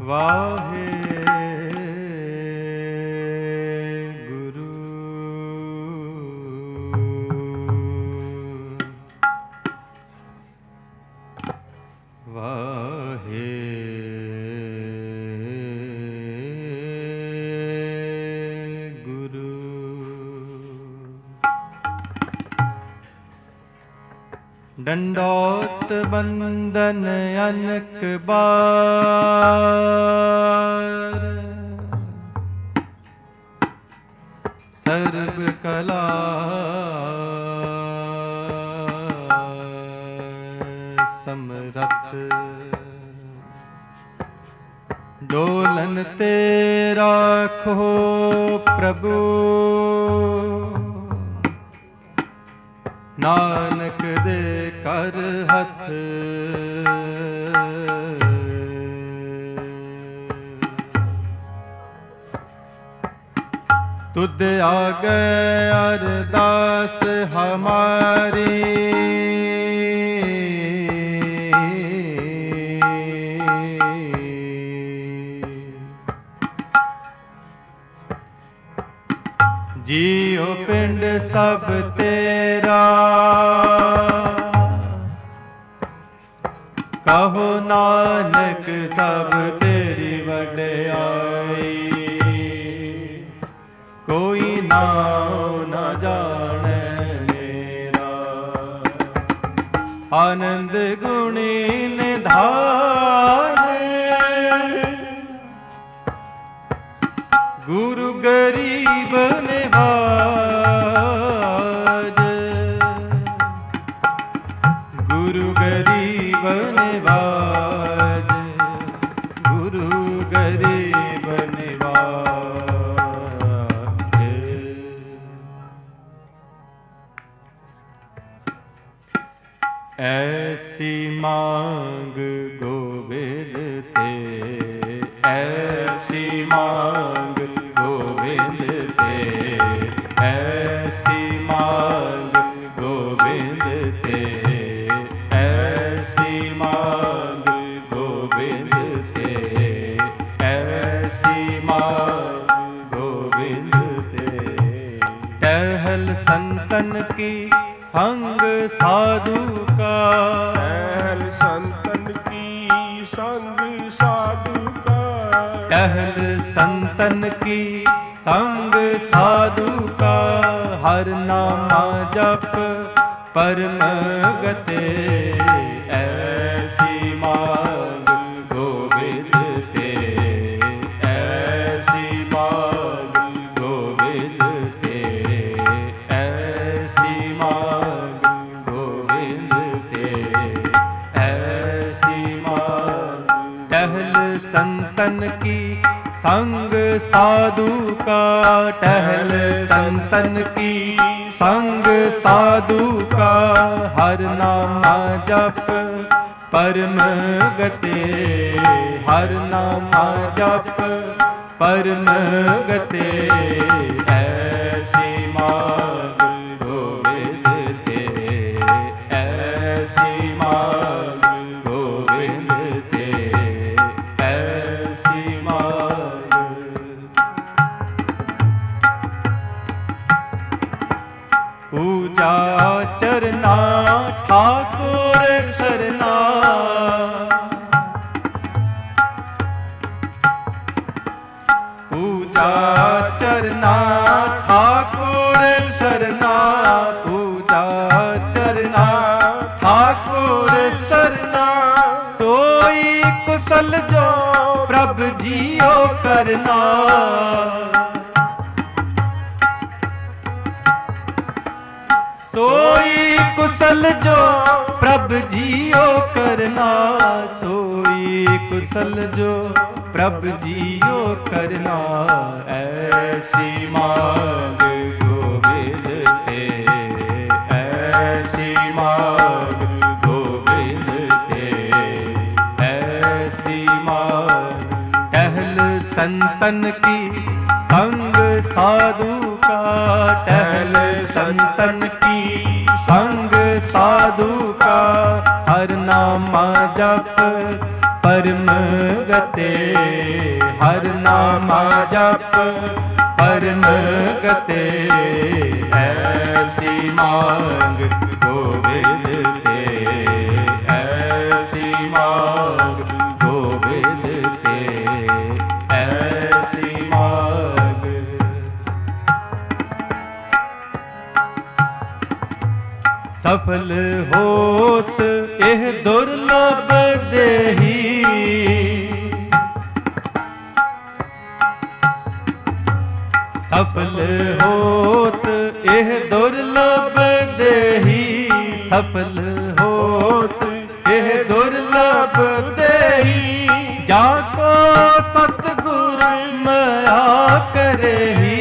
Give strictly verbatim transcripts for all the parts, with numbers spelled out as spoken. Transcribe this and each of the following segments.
वाहे गुरु वाहे गुरु। दंडोत बंदन अनक बार, सर्व कला समरथ, डोलन तेरा खो प्रभु, नानक दे कर हथ। तुद आगे अरदास हमारी, जियो पिंड सब तेरा, कहो नानक सब तेरी वड्याई। कोई नाम न जाने मेरा, आनंद गुणी निधाने। गुरु गरीब निवाज, गुरु गरीब निवाज, गुरु गरीब निवाज। ऐसी मांग गोविंद ते, ऐसी मांग गोविंद ते, ऐसी मांग गोविंद ते, ऐसी मांग गोविंद ते, ऐसी मांग गोविंद ते। टहल संतन की संग साधु का, टहल संतन की संग साधु का, टहल संतन की संग साधु का। हर नामा जप परम गते, ऐसी मांग गोविंद ते, ऐसी मांग गोविंद ते, ऐसी मांग गोविंद ते, ऐसी मांग। टहल संतन की संग साधु का, टहल संतन की संग साधु का। हर नामा जप परम गते, हर नामा जप परम गते। ऐसी मांग गोविंद ते, ऐसी मांग गोविंद ते, ऐसी मांग। पूजा चरना ठाकुर सरना, पूजा चरना ठाकुर सरना, पूजा चरना ठाकुर सरना। सोई कुशल जो प्रभ जियो करना, सोई कुशल जो प्रभ जियो करना, सोई कुशल जो प्रभ जियो करना। ऐसी मांग गोविंद ते, ऐसी मांग गोविंद ते, ऐसी मांग। टहल संतन की संग साधु का, टहल संतन की संग साधु का। हर नामा जप परम गते, हर नामा जप परम गते, ऐसी मांग गोविंद ते, ऐसी मांग गोविंद ते, ऐसी मांग। सफल होत एह दुर्लभ देही, सफल होत एह दुर्लभ देही, सफल होत एह दुर्लभ देही, जाको सतगुर मया करेही,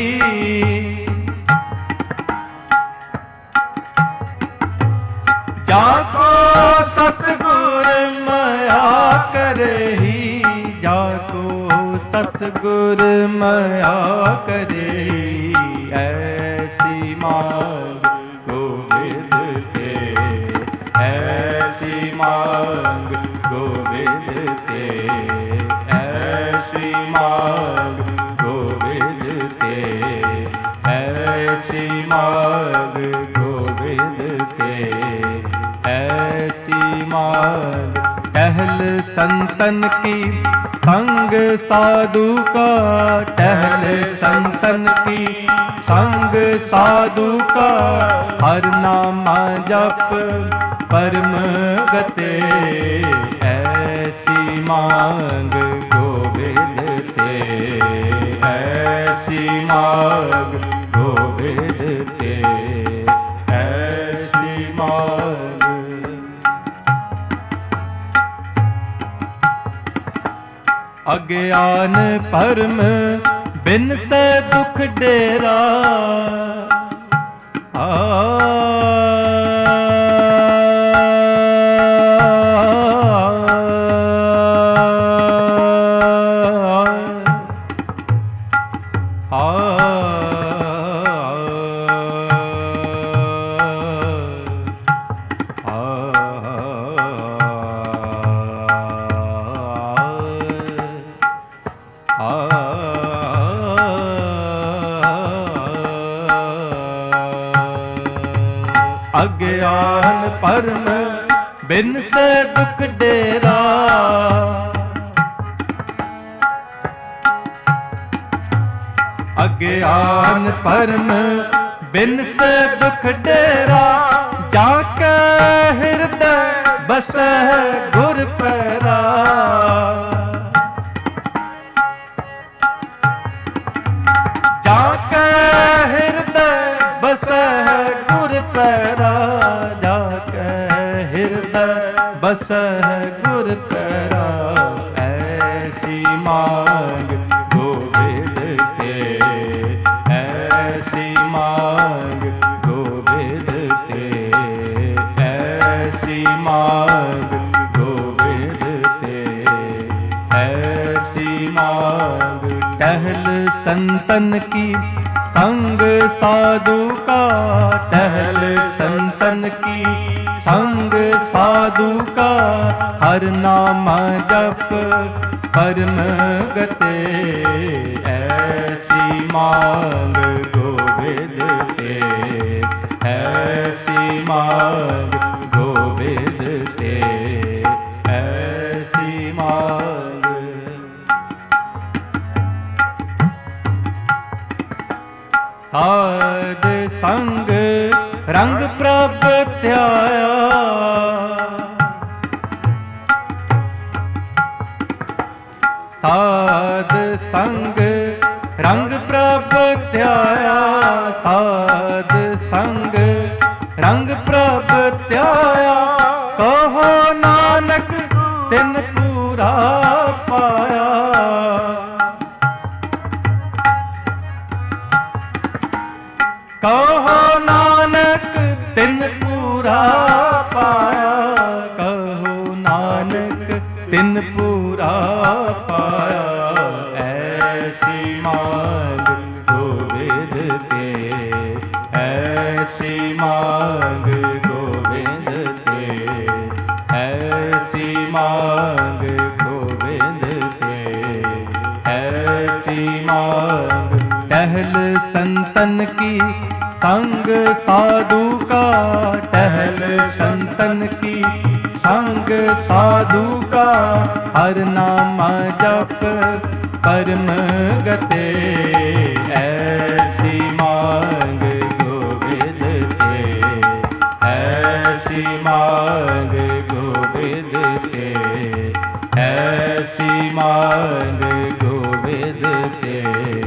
जाको सतगुर मया करेही, जाको सतगुर मया करेही, ऐसी मांग गोविंद ते, ऐसी मांग गोविंद ते, ऐसी मांग गोविंद ते, ऐसी मांग गोविंद ते, ऐसी मांग। टहल संतन की संग साधु का, टहल संतन की संग साधु का, हर नामा जप परम गते, ऐसी मांग गोविंद ते, ऐसी मांग गोविंद ते, ऐसी मांग। अज्ञान परम बिन से दुख डेरा, आ अज्ञान परम बिन से दुख डेरा, अज्ञान परम बिन से दुख डेरा, जाके हृदय बसै गुर पैरा, जाके हृदय बसै गुर पैरा, जाके हृदय बसै गुर पैरा, ऐसी मांग गोविंद ते, ऐसी मांग गोविंद ते, ऐसी मांग गोविंद ते, ऐसी मांग। टहल संतन की संग साधु का, टहल संतन की संग साधु का, हर नामा जप परम गते, ऐसी मांग गोविंद ते, ऐसी मांग गोविंद ते, ऐसी मांग। साध संग रंग प्रभ ध्याया, साध संग रंग प्रभ ध्याया, साध संग रंग प्रभ ध्याया, कहो नानक तिन पूरा पाया, कहो नानक तिन पूरा पाया, कहो नानक तिन पूरा पाया, ऐसी मांग गोविंद ते, ऐसी मांग गोविंद मांग। टहल संतन की संग साधु का, टहल संतन की संग साधु का। हर नाम जप परम गते, ऐसी मांग गोविंद के, ऐसी मांग गोविंद के, ऐसी मांग गोविंद के,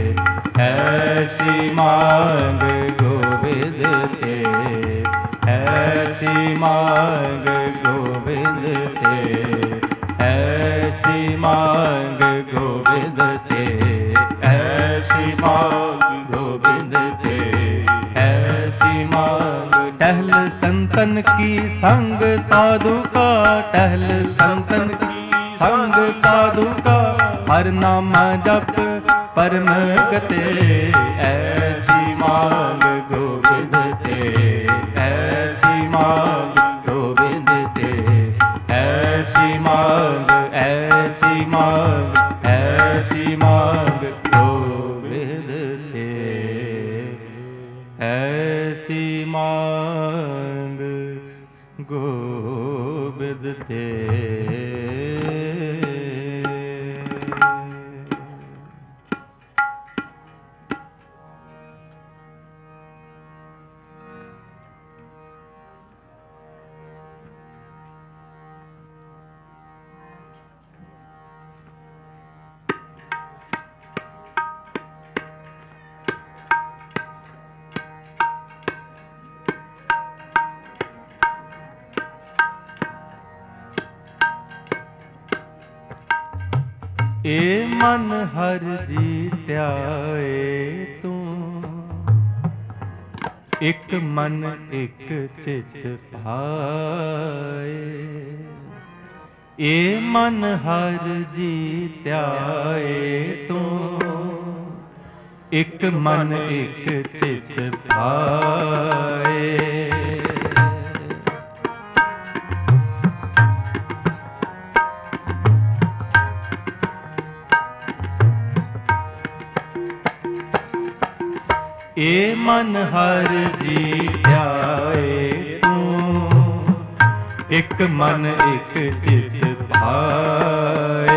ऐसी मांग गोविंद के, ऐसी मांग गोविंद के, ऐसी मांग गोविंद के, ऐसी मांग गोविंद के, ऐसी मांग। टहल संतन की संग साधु का, टहल संतन की संग साधु का। हर नाम जप परम गते, ऐसी मांग गोविंद के, ऐसी मांग गोविंद के, ऐसी मांग, ऐसी मांग, ऐसी मांग गोविंद के, ऐसी मांग गोविंद के। ए मन हर जीत्या ए तू, एक मन एक चित पाए। ए मन हर जीत्या ए तू, एक मन एक चित पाए। ए मन हर जीत्या ए तू, एक मन एक चित भाए।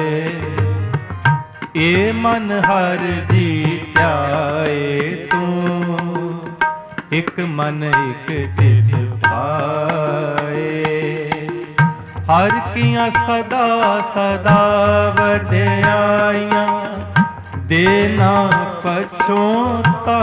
ए मन हर जीत्या ए तू, एक मन एक चित भाए। हर कियां सदा सदा वड्याइयां, देना पछोताए।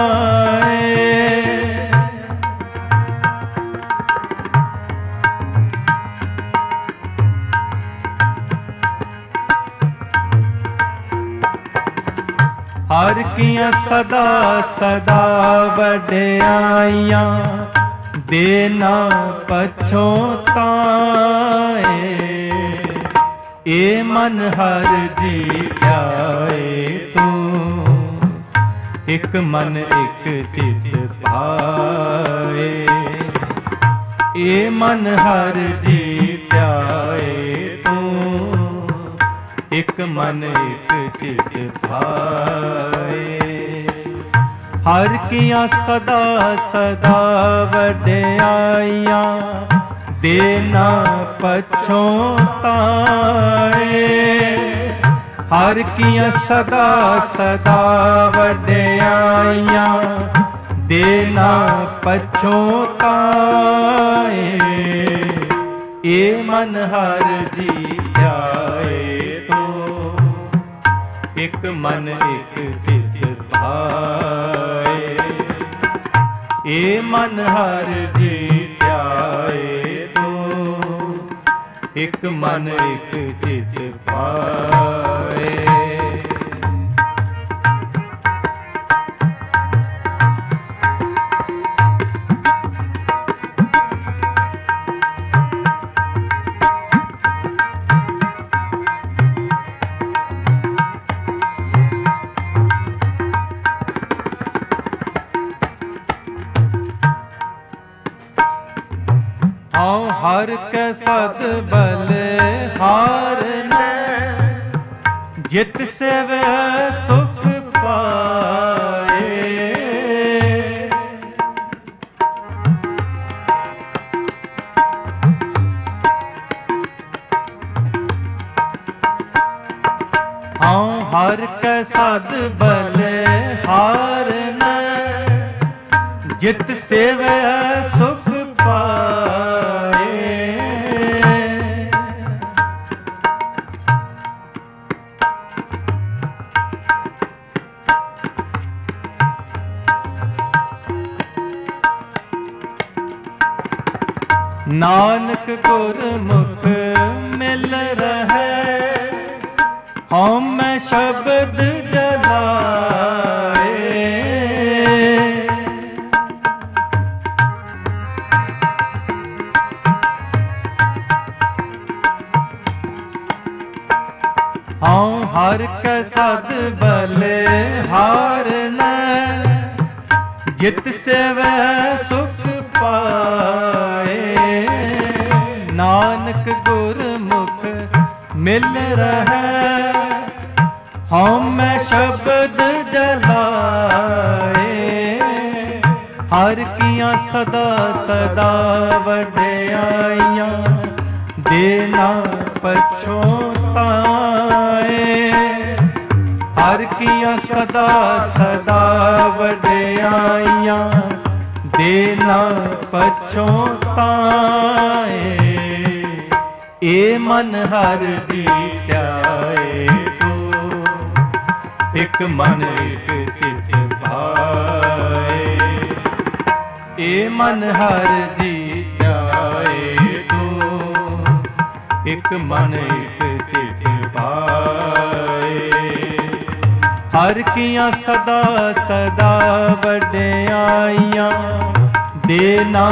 हर कियां सदा सदा वड्याइयां, देना पछोताए। ए मन हर जीत्या ए तू, एक मन एक चित पाए। ए मन हर जीत्या ए तू, एक मन एक चित पाए। हर कियां सदा सदा वड्याइयां, देना पछोताए। हर कियां सदा सदा वड्याइयां, देना पछोताए। ए मन हर जीत्या ए तू, एक मन एक चित भाए। ए मन हर जीत्या ए तू, एक मन एक चित पाए। हाँ हर के सद बल हार ने, जित से वह सुख हर कै साध बल हारन, जित सेवै सुख पाए। नानक गुरमुख मिल रहे, हउमੈ शब्द जलाए। हउ हर कै सद बल हारन, जित सेवै सुख पाए। नानक गुरमुख मिल रहे, हउमੈ शब्द जलाए। हर कियां सदा सदा वड्याइयां, देना पछोताए। हर कियां सदा सदा वड्याइयां, देना पछोताए। ए मन हर जीत्याए तू, एक मन एक चित भाए। ए मन हर जीत्याए तू, एक मन एक चित भाए। हर कियां सदा सदा वड्याइयां, देना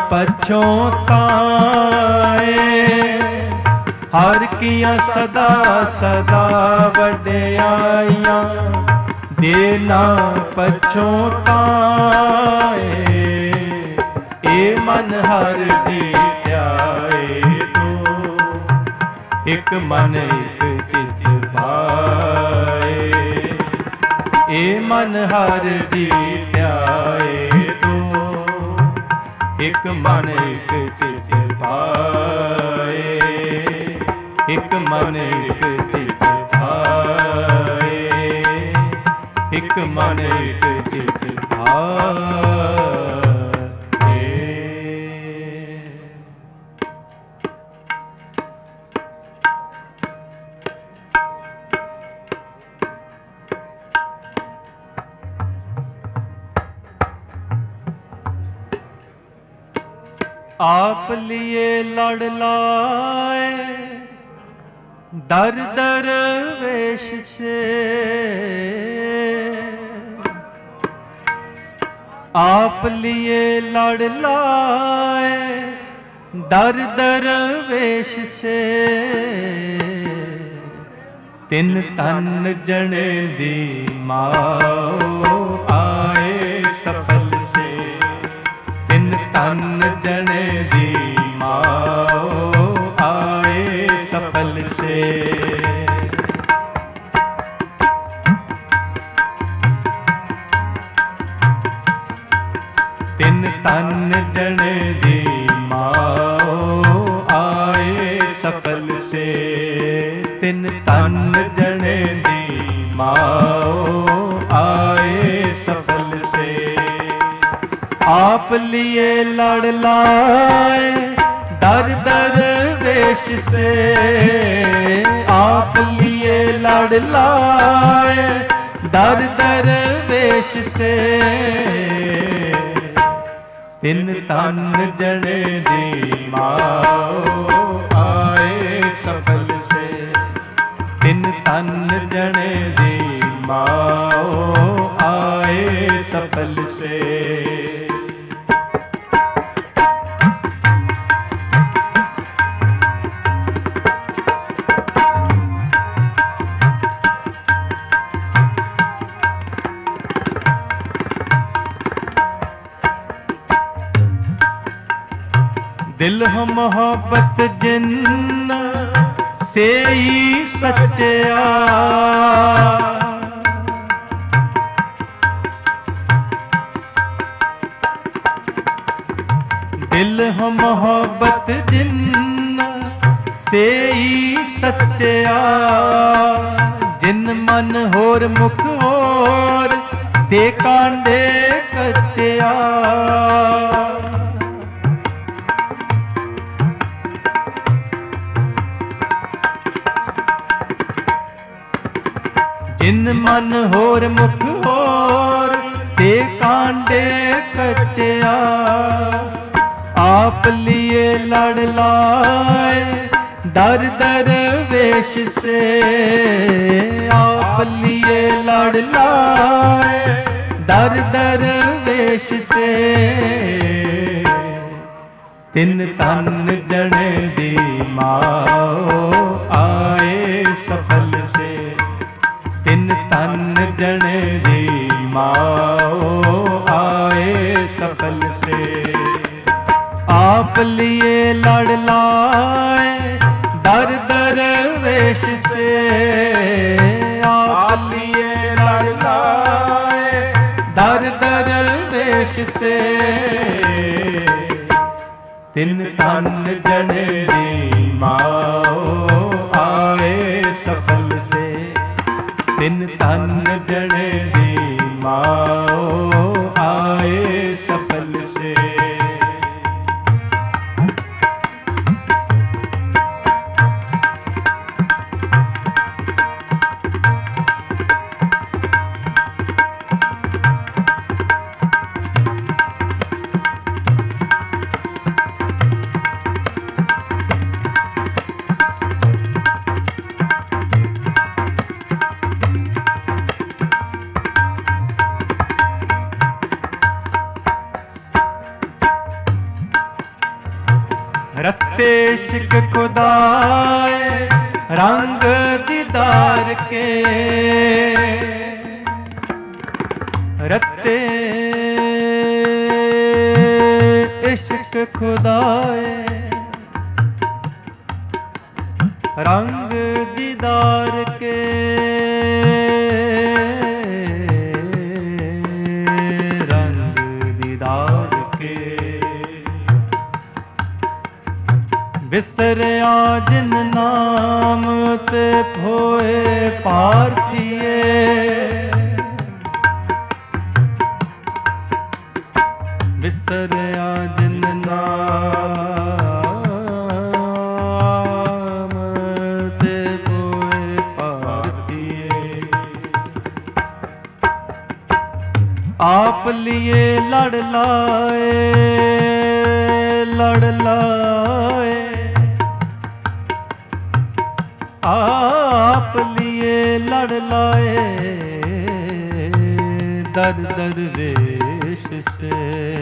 पछोताए। हर कियां सदा सदा वड्याइयां, देना पछोताए। ए मन हर जीत्याए तू, एक मन एक चित भाए। ए मन हर जीत्याए तू, एक मन एक चित भाए। एक मन एक चित भाए, एक मन एक चित भाए। आप लिए लड़ लाए, दर दर वेश से। आप लिए लड़ लाए, दर दर वेश से। तिन तन जने दी माओ आए सफल से। तिन तन जने दी माओ आए सफल से। तिन तन जने दी माओ आए सफल से। तिन तन जने दी माओ आए सफल से। आप लिए लड़ लाए, दर दर वेश से। आप लिए लड़ लाए, दर दर वेश से। तिन तन जने दी माओ आए सफल से। तिन तन जने दी माओ आए सफल से। दिल हो मोहब्बत जिन से ही सच्चा। दिल हो मोहब्बत जिन से ही सच्चा। जिन मन होर मुख होर से कांडे कच्चिया। जिन मन होर मुख होर से कांडे कच्चिया। आप लिए लड़ लाए दर दर वेश से। आप लिए लड़ लाए दर दर वेश से। तिन तन जने दी माओ आए सफल से। तिन तन जने दी माओ आए सफल से। आप लिए लड़ लाए दर दर वेश से। आप लिए लड़ लाए दर दर वेश से। तिन तन जने दी माओ आए सफल से। तिन तन जने दी माओ आए सफल से। रत्ते इश्क खुदाए रंग दीदार के। रत्ते इश्क खुदाए रंग दीदार के। रंग दीदार के बिसरिया जिन नाम ते भोए पार्थिए। बिसरिया जिन नाम ते भोए पार्थिए। आप लिए लड़ लाए लड़ लाए। आप लिए लड़ लाए दर दर वेश से।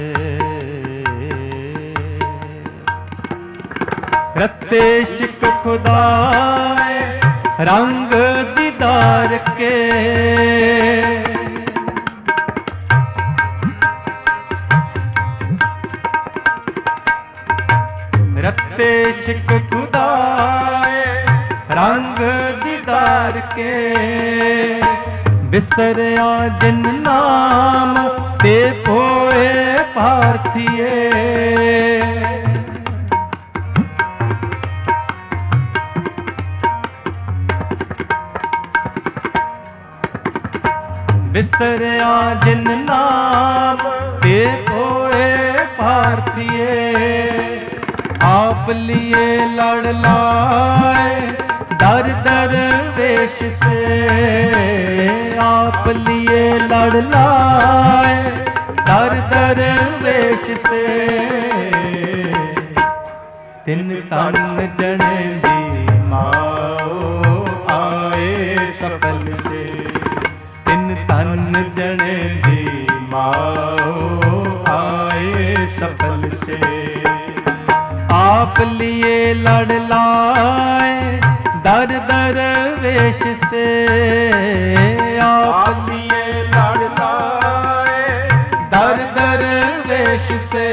रत्ते इश्क खुदाए रंग दीदार के। रत्ते इश्क खुदाए रंग दीदार के। बिसरिया जिन नाम ते भोए पार्थिए। बिसरिया जिन नाम ते भोए पार्थिए। आप लिए लड़ लाए दर दर वेश से। आप लिए लड़ लाए दर दर वेश से। तिन तन जने दी माओ आए सफल से। तिन तन जने दी माओ आए सफल से। आप लिए लड़ लाए दर दर वेश से। आप लिए लड़ लाए दर दर वेश से।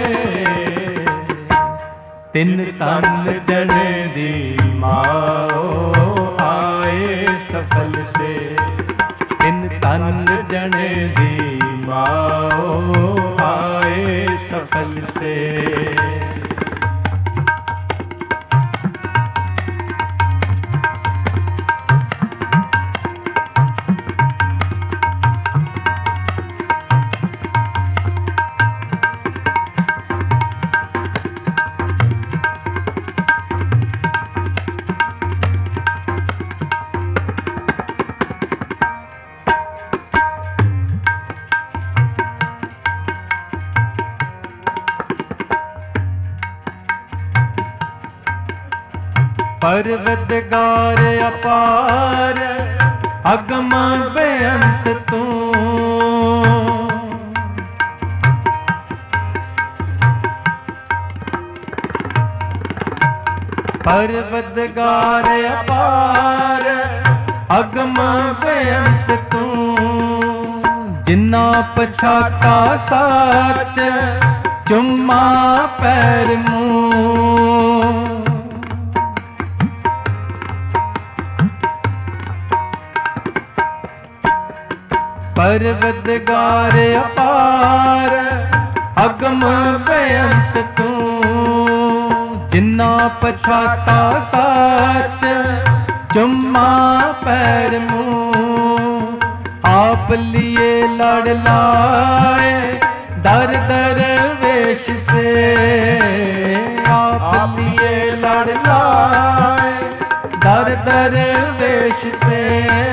तिन तन जने दी माओ आए सफल से। तिन तन जने दी माओ आए सफल से। परवदगार अपार अगम बेअंत तू। परवदगार अपार अगम बेअंत तू। जिन्ना पछाता साच चुम्मा पैर मूं। परवदगार अपार अगम बेअंत तू। जिन्ना पछाता साच चुम्मा पैर मूं। आप लिए लड़ लाए दर दर वेश से। आप लिए लड़ लाए दर दर वेश से।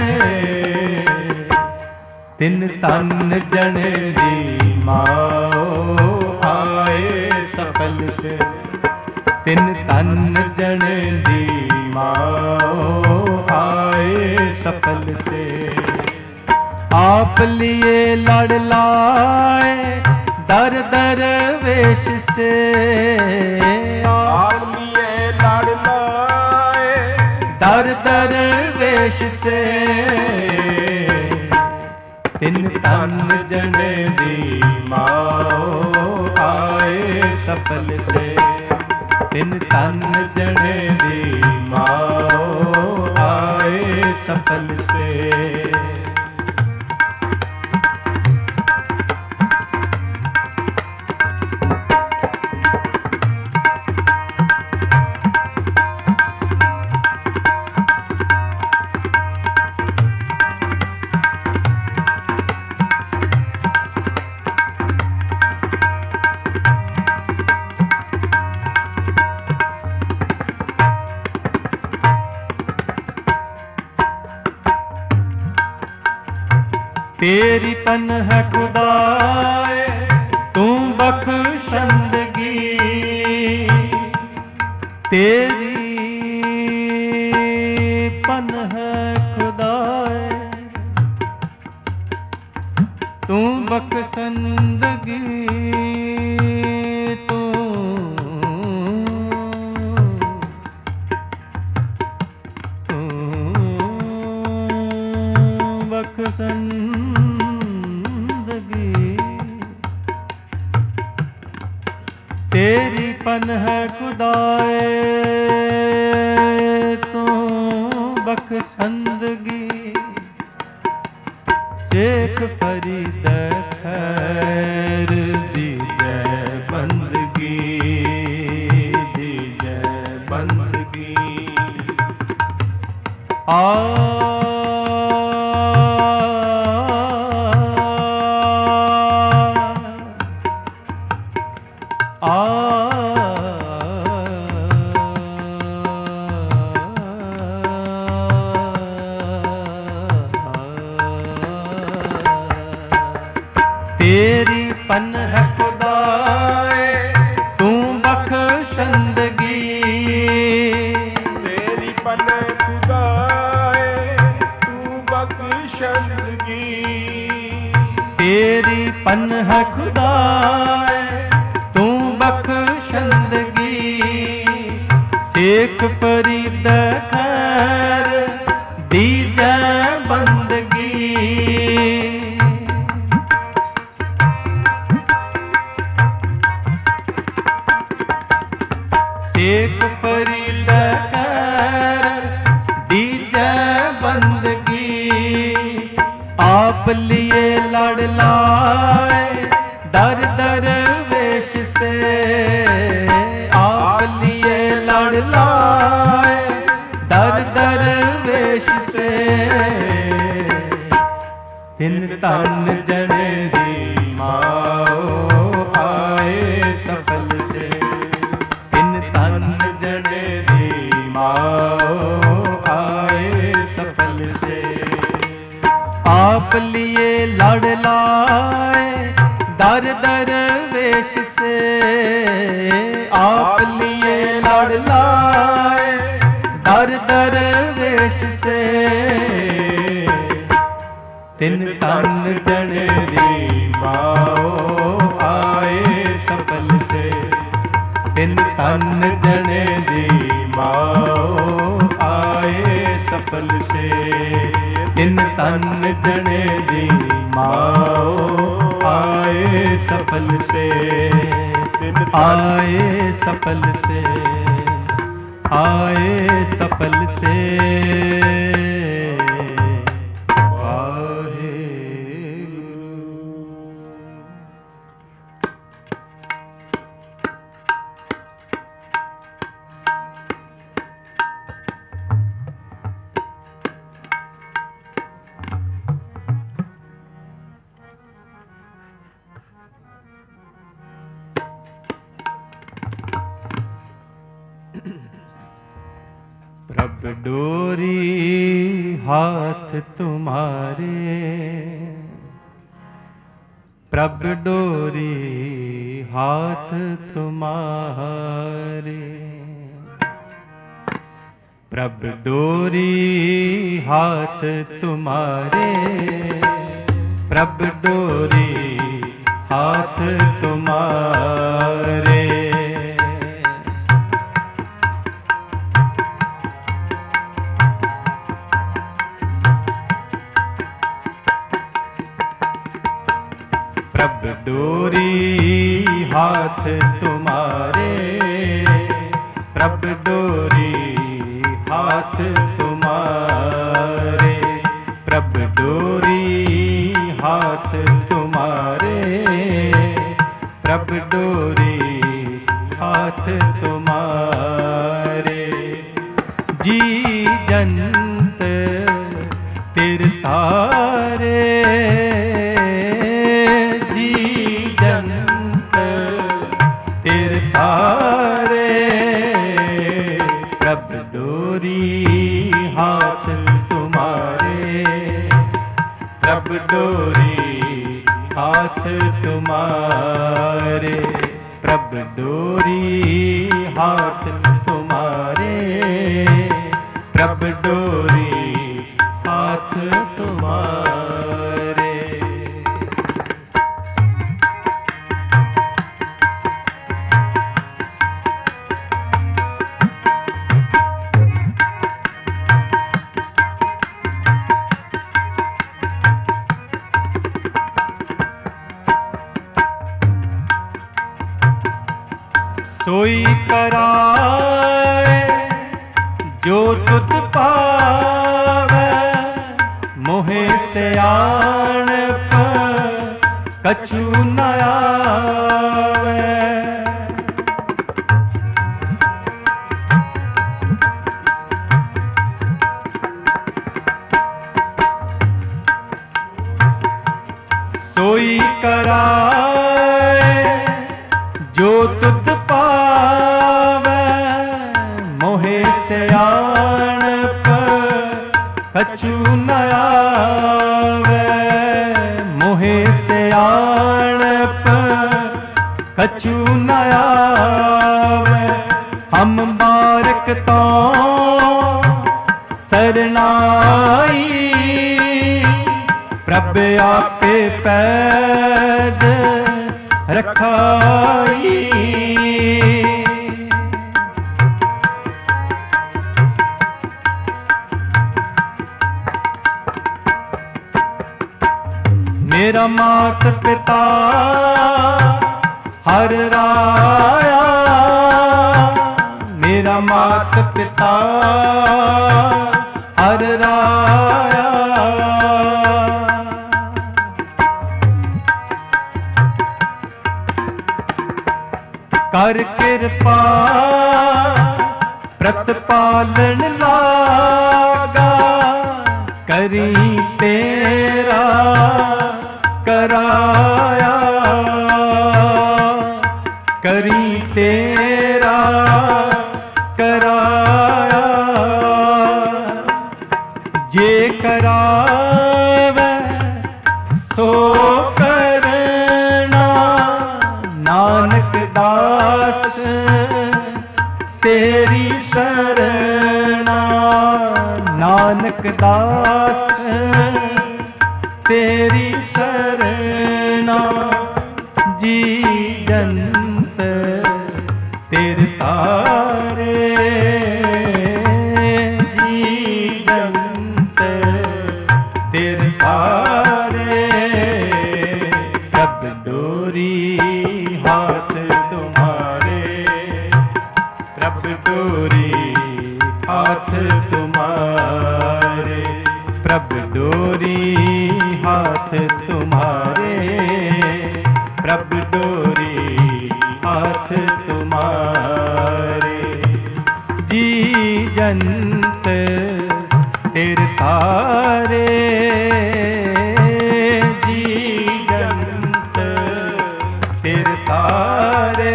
तिन तन जन दी माओ आए सफल से। तिन तन जन दी माओ आए सफल से। आप लिए लड़ लाए दर दर वेश से। आप लिए लड़ लाए दर दर वेश से। तिन तन जन दी माओ आए सफल से। तिन तन जन दी माओ आए सफल से। तेरी पन्ह खुदाए तू बख्शंदगी। तेरी पन्ह खुदाए तू बख्शंदगी। तू बख्शंदगी। तेरी पन्ह खुदाए तू बख्शंदगी। शेख फरीद खैर दीजै बंदगी। दीजै बंदगी। आ तेरी पन्ह खुदाए तू बख्शंदगी। तेरी पन्ह खुदाए तू बख्शंदगी। तेरी पन्ह खुदाए तू बख्शंदगी। शेख फरीद खैर दीजै बंदगी। शेख फरीद खैर दीजै बंदगी। आप लिए लड़ लाए दर दर वेश से। आप लिए लड़ लाए दर दर वेश से। तिन तन जन दी माओ आए सफल से। तिन तन जन दी माओ आए सफल से। आप लिए लड़ लाए दर दर वेश से। आप लिए लड़ लाए से तिन तन जने दी माओ आए सफल से, तिन तन जने दी माओ आए सफल से, तिन तन जने दी माओ आए सफल से, आए सफल से, आए सफल से। प्रभ डोरी हाथ तुम्हारे, प्रभ डोरी हाथ तुम्हारे, प्रभ डोरी हाथ तुम्हारे, प्रभ डोरी हाथ तुम्हारे। प्रभ डोरी हाथ तुम्हारे, प्रभ डोरी हाथ तुम्हारे, प्रभ डोरी हाथ तुम्हारे, प्रभ डोरी हाथ तुम्हारे। जी जंत तिर तारे, तारे, प्रभ डोरी हाथ तुम्हारे, प्रभ डोरी हाथ तुम्हारे, प्रभ डोरी हाथ तुम्हारे, प्रभ डोरी हाथ तुम्हारे। सोई कराए जो तुत पावे, मोहे सयान कछु न आवे। सोई कराए जो तुत पावे, मोहे सयान कछु न आवे, मोहे सयान कछु न आवे। हम बारक तो सरनाई, प्रभ आपे पैज रखाई। मेरा मात पिता हर राया, मेरा मात पिता हर राया। कर कृपा प्रतिपालन लागा, करी तेरा कराया, करी तेरा कराया। जे करावे सो करना, नानक दास तेरी शरणा, नानक नानक दास तेरी सरना जी जंत तेरे तारे जी जंत तेरे तारे प्रभ डोरी हाथ तुम्हारे प्रभ डोरी हाथ तुम्हारे प्रभ डोरी हाथ तुम्हारे प्रभ डोरी हाथ तुम्हारे जी जंत तेरे तारे जी जंत तेरे तारे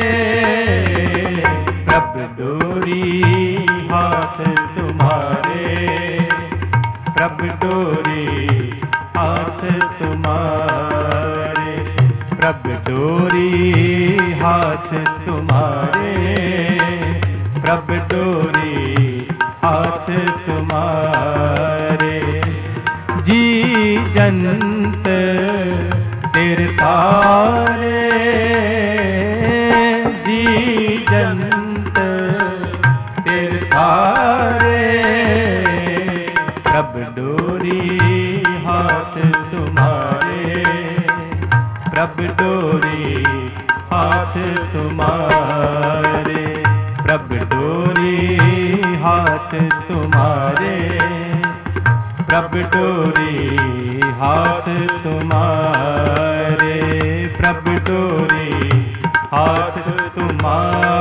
प्रभ डोरी हाथ तुम्हारे प्रभ डोरी हाथ तुम्हारे प्रभ डोरी हाथ तुम्हारे प्रभ डोरी हाथ तुम्हारे जी जंत तेरे तारे जी जंत तेरे तारे प्रभ डोरी हाथ तुम्हारे प्रभ डोरी हाथ तुम्हारे प्रभ डोरी हाथ तुम्हारे प्रभ डोरी हाथ तुम्हारे प्रभ डोरी हाथ तुम्हारे